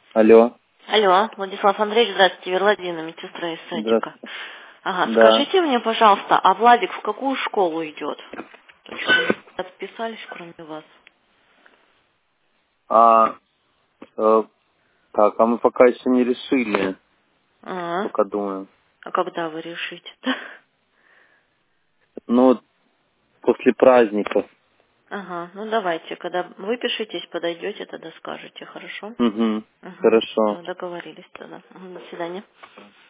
Алло. Алло, Владислав Андреевич, здравствуйте, Владимир, медсестра из садика. Здравствуйте. Ага, Да. скажите мне, пожалуйста, а Владик в какую школу идет? То есть вы отписались, кроме вас. А, э, так, а мы пока еще не решили. А Пока думаем. когда вы решите? Ну, вот после праздников. Ага, ну давайте, когда выпишитесь, подойдете, тогда скажете, хорошо? Угу. Угу, Хорошо. все, договорились тогда. До свидания.